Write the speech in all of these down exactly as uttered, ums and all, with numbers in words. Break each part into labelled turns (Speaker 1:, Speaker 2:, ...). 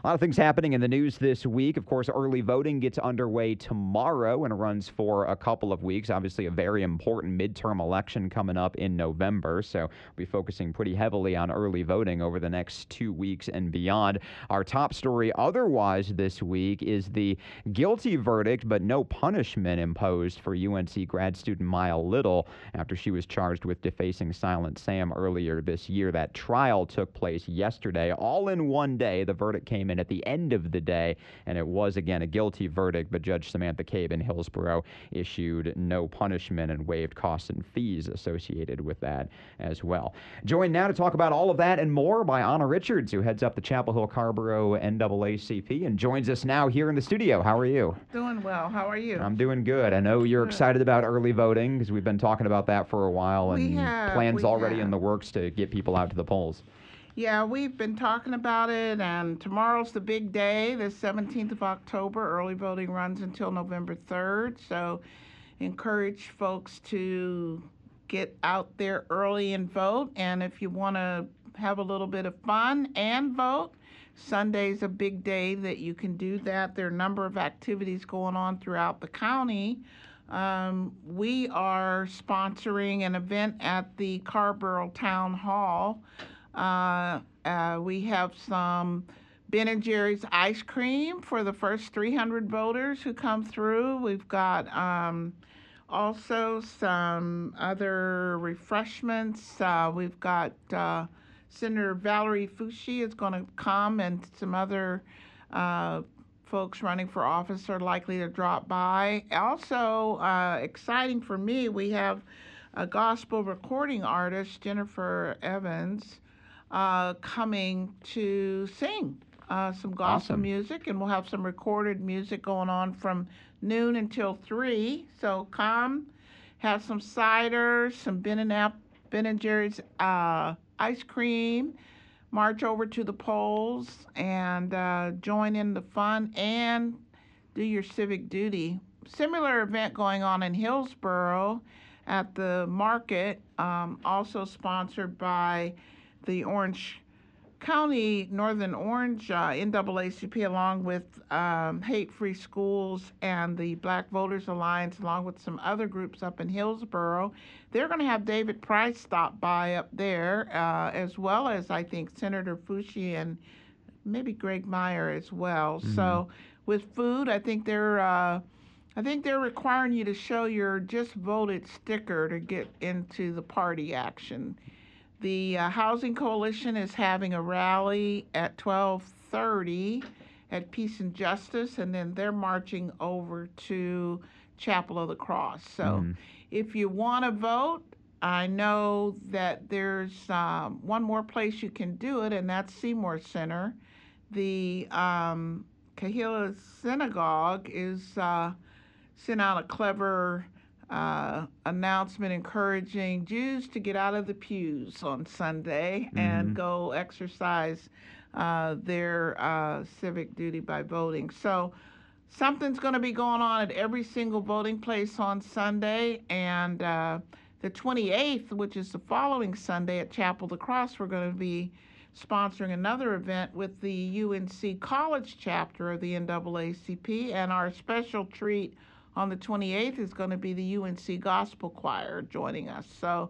Speaker 1: A lot of things happening in the news this week. Of course, early voting gets underway tomorrow and runs for a couple of weeks. Obviously, a very important midterm election coming up in November. So we'll be focusing pretty heavily on early voting over the next two weeks and beyond. Our top story otherwise this week is the guilty verdict, but no punishment imposed for U N C grad student Maya Little after she was charged with defacing Silent Sam earlier this year. That trial took place yesterday, all in one day. The verdict came in at the end of the day, and it was, again, a guilty verdict, but Judge Samantha Cabe in Hillsborough issued no punishment and waived costs and fees associated with that as well. Joined now to talk about all of that and more by Anna Richards, who heads up the Chapel Hill Carrboro N double A C P and joins us now here in the studio. How are you?
Speaker 2: Doing well. How are you?
Speaker 1: I'm doing good. I know you're
Speaker 2: Good.
Speaker 1: excited about early voting because we've been talking about that for a while, and
Speaker 2: We have,
Speaker 1: plans
Speaker 2: we
Speaker 1: already
Speaker 2: have.
Speaker 1: in the works to get people out to the polls.
Speaker 2: Yeah, we've been talking about it, and tomorrow's the big day, the seventeenth of October. Early voting runs until November third, so encourage folks to get out there early and vote. And if you want to have a little bit of fun and vote, Sunday's a big day that you can do that. There are a number of activities going on throughout the county. Um, we are sponsoring an event at the Carrboro Town Hall. Uh, uh, we have some Ben and Jerry's ice cream for the first three hundred voters who come through. We've got um, also some other refreshments. Uh, we've got uh, Senator Valerie Foushee is going to come, and some other uh, folks running for office are likely to drop by. Also, uh, exciting for me, we have a gospel recording artist, Jennifer Evans, uh, coming to sing uh, some gospel
Speaker 1: Awesome.
Speaker 2: music, and we'll have some recorded music going on from noon until three. So come, have some cider, some Ben and, App, Ben and Jerry's uh, ice cream, march over to the polls, and uh, join in the fun and do your civic duty. Similar event going on in Hillsborough at the market, um, also sponsored by the Orange County, Northern Orange uh, N double A C P, along with um, Hate Free Schools and the Black Voters Alliance, along with some other groups up in Hillsborough. They're going to have David Price stop by up there, uh, as well as, I think, Senator Foushee and maybe Greg Meyer as well.
Speaker 1: Mm-hmm.
Speaker 2: So with food, I think they're uh, I think they're requiring you to show your just voted sticker to get into the party action. The uh, Housing Coalition is having a rally at twelve thirty at Peace and Justice, and then they're marching over to Chapel of the Cross. So
Speaker 1: Mhm.
Speaker 2: if you want to vote, I know that there's um, one more place you can do it, and that's Seymour Center. The um, Kahila Synagogue is uh, sent out a clever Uh, announcement encouraging Jews to get out of the pews on Sunday
Speaker 1: Mhm.
Speaker 2: and go exercise uh, their uh, civic duty by voting. So something's going to be going on at every single voting place on Sunday, and uh, the twenty-eighth, which is the following Sunday at Chapel of the Cross, we're going to be sponsoring another event with the U N C College chapter of the N double A C P, and our special treat on the twenty-eighth is going to be the U N C Gospel Choir joining us. So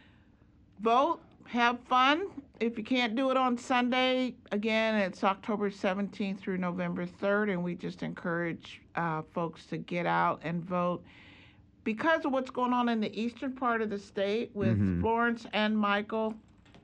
Speaker 2: vote, have fun. If you can't do it on Sunday, again, it's October seventeenth through November third, and we just encourage uh, folks to get out and vote. Because of what's going on in the eastern part of the state with
Speaker 1: Mhm.
Speaker 2: Florence and Michael,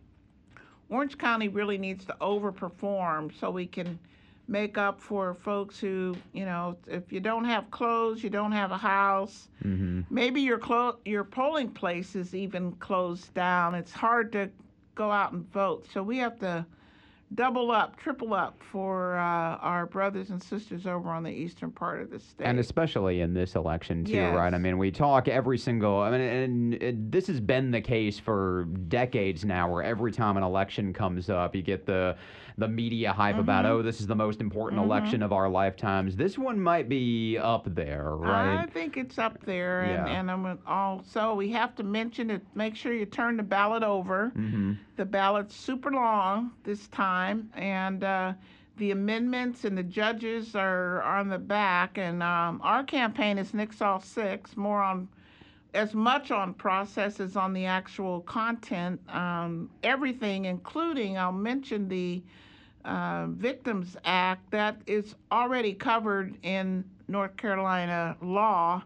Speaker 2: Orange County really needs to overperform so we can make up for folks who, you know, if you don't have clothes, you don't have a house,
Speaker 1: Mhm.
Speaker 2: maybe your clo- your polling place is even closed down. It's hard to go out and vote. So we have to double up, triple up for uh, our brothers and sisters over on the eastern part of the state.
Speaker 1: And especially in this election, too,
Speaker 2: Yes.
Speaker 1: right? I mean, we talk every single, I mean, and it, this has been the case for decades now, where every time an election comes up, you get the the media hype about,
Speaker 2: Mhm.
Speaker 1: oh, this is the most important
Speaker 2: Mhm.
Speaker 1: election of our lifetimes. This one might be up there, right?
Speaker 2: I think it's up there, and,
Speaker 1: Yeah.
Speaker 2: and I'm also, we have to mention it, make sure you turn the ballot over.
Speaker 1: Mm-hmm.
Speaker 2: The ballot's super long this time, and uh, the amendments and the judges are on the back, and um, our campaign is Nix All Six, more on as much on process as on the actual content. Um, everything, including, I'll mention the uh, Victims Act, that is already covered in North Carolina law.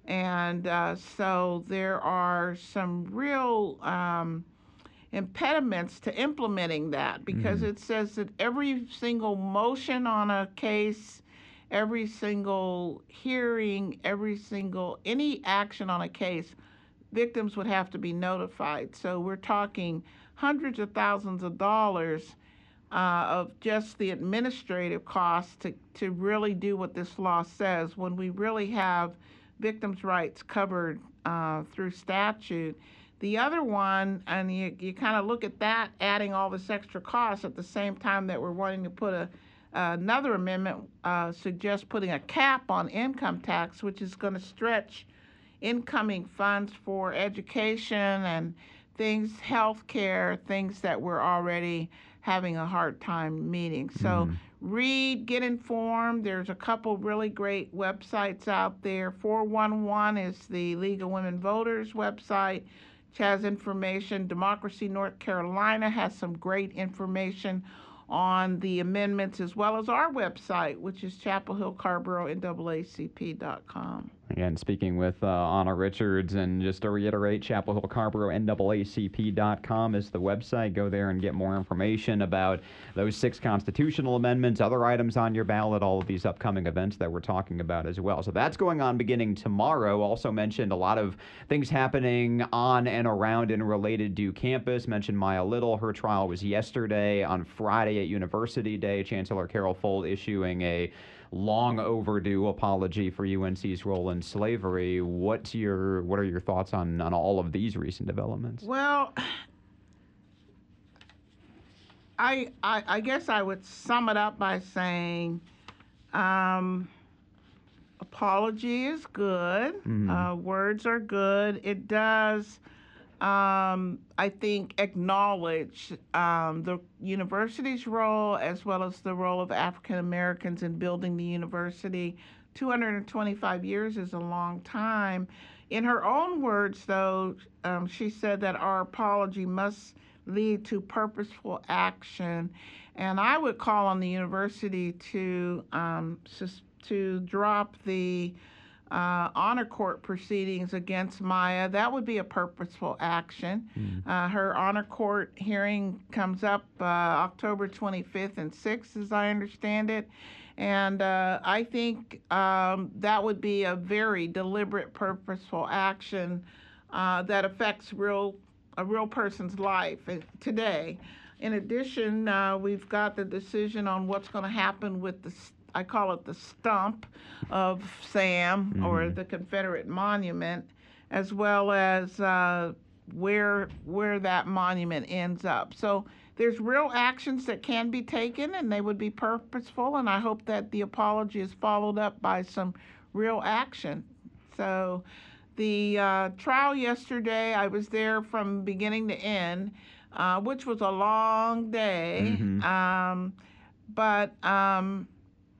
Speaker 2: And uh, so there are some real um, impediments to implementing that, because
Speaker 1: Mhm.
Speaker 2: it says that every single motion on a case, every single hearing, every single, any action on a case, victims would have to be notified. So we're talking hundreds of thousands of dollars uh, of just the administrative costs to, to really do what this law says, when we really have victims' rights covered uh, through statute. The other one, and you, you kind of look at that, adding all this extra cost at the same time that we're wanting to put a uh, another amendment uh, suggests putting a cap on income tax, which is going to stretch incoming funds for education and things, health care, things that we're already having a hard time meeting. So
Speaker 1: Mhm.
Speaker 2: read, get informed. There's a couple really great websites out there. four one one is the League of Women Voters website, which has information. Democracy North Carolina has some great information on the amendments, as well as our website, which is Chapel Hill Carrboro N double A C P dot com.
Speaker 1: Again, speaking with uh, Anna Richards, and just to reiterate, Chapel Hill Carrboro N double A C P dot com is the website. Go there and get more information about those six constitutional amendments, other items on your ballot, all of these upcoming events that we're talking about as well. So that's going on beginning tomorrow. Also mentioned a lot of things happening on and around and related to campus. Mentioned Maya Little. Her trial was yesterday. On Friday at University Day, Chancellor Carol Folt issuing a long overdue apology for U N C's role in slavery. What's your what are your thoughts on, on all of these recent developments?
Speaker 2: Well, I, I I guess I would sum it up by saying um, apology is good.
Speaker 1: Mhm.
Speaker 2: Uh, words are good. It does, um, I think, acknowledge um, the university's role, as well as the role of African Americans in building the university. two hundred twenty-five years is a long time. In her own words, though, um, she said that our apology must lead to purposeful action. And I would call on the university to um, sus- to drop the uh, honor court proceedings against Maya. That would be a purposeful action.
Speaker 1: Mm.
Speaker 2: Uh, her honor court hearing comes up uh, October twenty-fifth and sixth, as I understand it. And uh, I think um, that would be a very deliberate, purposeful action uh, that affects real a real person's life today. In addition, uh, we've got the decision on what's going to happen with the, I call it the stump of Sam, mm-hmm. or the Confederate monument, as well as uh, where where that monument ends up. So there's real actions that can be taken, and they would be purposeful, and I hope that the apology is followed up by some real action. So the uh, trial yesterday, I was there from beginning to end, uh, which was a long day.
Speaker 1: Mm-hmm.
Speaker 2: Um, but, um,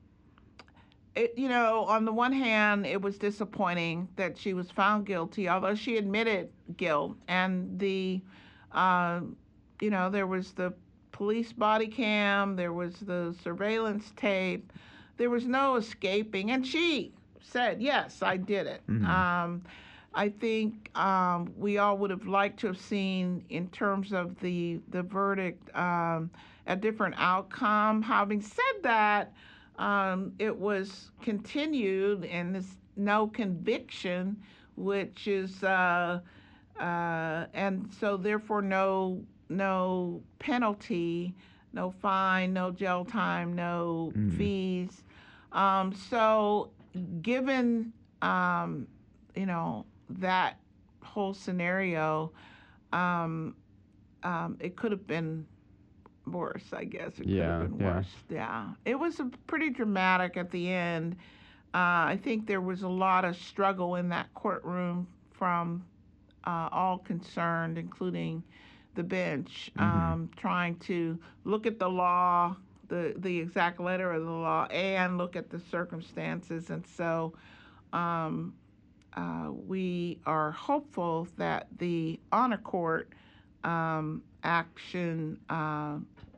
Speaker 2: it, you know, on the one hand, it was disappointing that she was found guilty, although she admitted guilt. And the, uh, you know, there was the police body cam, there was the surveillance tape, there was no escaping. And she said, yes, I did it.
Speaker 1: Mm-hmm.
Speaker 2: Um, I think um, we all would have liked to have seen, in terms of the the verdict, um, a different outcome. Having said that, um, it was continued, and there's no conviction, which is, uh, uh, and so therefore no no penalty, no fine, no jail time, no mm-hmm. fees. Um, so given, um, you know, that whole scenario, um, um, it could have been worse, I guess. It
Speaker 1: yeah,
Speaker 2: could have been
Speaker 1: yeah.
Speaker 2: worse. Yeah. It was a pretty dramatic at the end. Uh, I think there was a lot of struggle in that courtroom from uh, all concerned, including the bench,
Speaker 1: mm-hmm.
Speaker 2: um, trying to look at the law, the the exact letter of the law and look at the circumstances. And so um, uh, we are hopeful that the honor court um, action uh,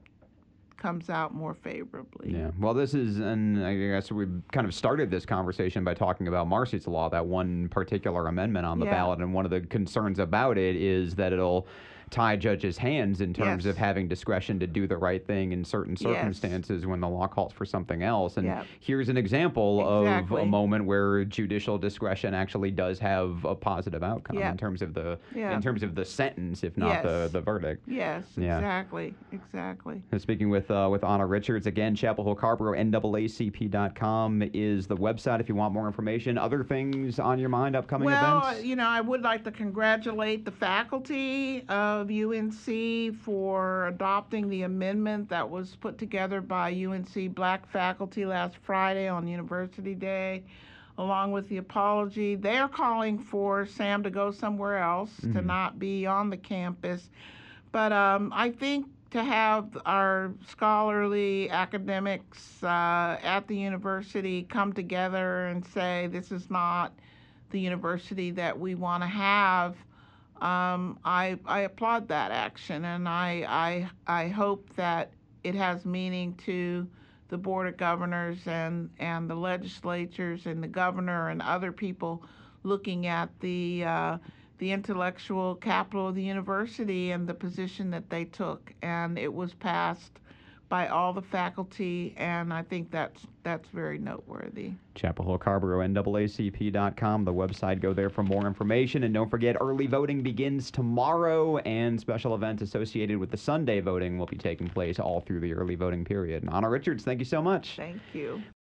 Speaker 2: comes out more favorably.
Speaker 1: Yeah. Well, this is, and I guess we've kind of started this conversation by talking about Marsy's Law, that one particular amendment on the
Speaker 2: Yeah.
Speaker 1: ballot. And one of the concerns about it is that it'll tie judges' hands in terms
Speaker 2: Yes.
Speaker 1: of having discretion to do the right thing in certain
Speaker 2: Yes.
Speaker 1: circumstances when the law calls for something else. And
Speaker 2: Yep.
Speaker 1: here's an example
Speaker 2: Exactly.
Speaker 1: of a moment where judicial discretion actually does have a positive outcome
Speaker 2: Yep.
Speaker 1: in terms of the
Speaker 2: Yeah.
Speaker 1: in terms of the sentence, if not the,
Speaker 2: Yes.
Speaker 1: the verdict.
Speaker 2: Yes,
Speaker 1: Yeah.
Speaker 2: exactly, exactly.
Speaker 1: And speaking with uh, with Anna Richards, again, Chapel Hill Carrboro, N double A C P dot com is the website if you want more information. Other things on your mind, upcoming
Speaker 2: Well,
Speaker 1: events?
Speaker 2: you know, I would like to congratulate the faculty of U N C for adopting the amendment that was put together by U N C Black faculty last Friday on University Day, along with the apology. They're calling for Sam to go somewhere else, to
Speaker 1: Mhm.
Speaker 2: not be on the campus. But um, I think to have our scholarly academics uh, at the university come together and say this is not the university that we want to have, um, I, I applaud that action, and I, I, I hope that it has meaning to the Board of Governors and, and the legislatures and the governor and other people looking at the uh, the intellectual capital of the university and the position that they took. And it was passed by all the faculty, and I think that's that's very noteworthy.
Speaker 1: Chapel Hill Carrboro, N double A C P dot com, the website. Go there for more information. And don't forget, early voting begins tomorrow, and special events associated with the Sunday voting will be taking place all through the early voting period. Anna Richards, thank you so much.
Speaker 2: Thank you.